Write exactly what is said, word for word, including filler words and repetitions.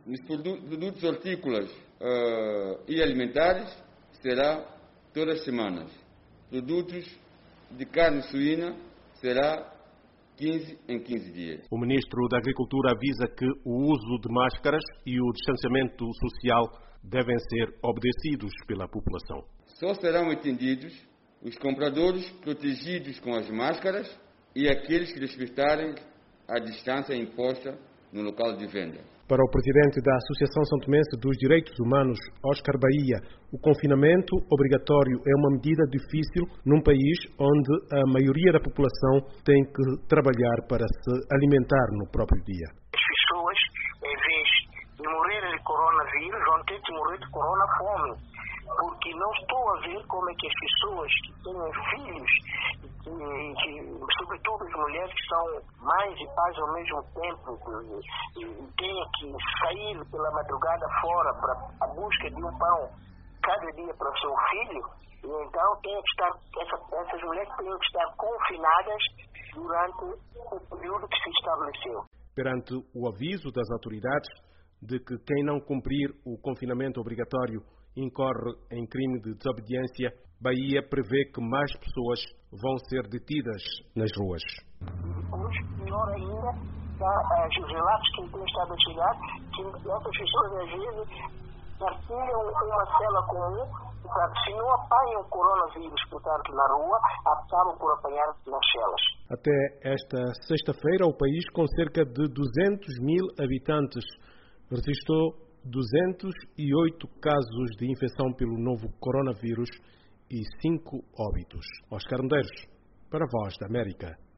Nos produ- produtos hortícolas uh, e alimentares será todas as semanas. Produtos de carne suína será quinze em quinze dias. O Ministro da Agricultura avisa que o uso de máscaras e o distanciamento social devem ser obedecidos pela população. Só serão entendidos os compradores protegidos com as máscaras e aqueles que respeitarem a distância imposta no local de venda. Para o presidente da Associação São Tomense dos Direitos Humanos, Oscar Bahia, o confinamento obrigatório é uma medida difícil num país onde a maioria da população tem que trabalhar para se alimentar no próprio dia. As pessoas, em vez de morrer de coronavírus, vão ter que morrer de coronafome. Porque não estou a ver como é que as pessoas que têm filhos, que, que, sobretudo as mulheres que são mães e pais ao mesmo tempo, e, e têm que sair pela madrugada fora para a busca de um pão cada dia para o seu filho, e então tem que estar, essa, essas mulheres têm que estar confinadas durante o período que se estabeleceu. Perante o aviso das autoridades de que quem não cumprir o confinamento obrigatório incorre em crime de desobediência, Bahia prevê que mais pessoas vão ser detidas nas ruas. Depois, pior ainda, tá, os relatos que têm estado a chegar, que essas pessoas às vezes partilham uma cela comum, portanto, se não apanham o coronavírus, portanto, na rua, acabam por apanhar nas celas. Até esta sexta-feira, o país, com cerca de duzentos mil habitantes, registrou duzentos e oito casos de infecção pelo novo coronavírus e cinco óbitos. Oscar Medeiros, para a Voz da América.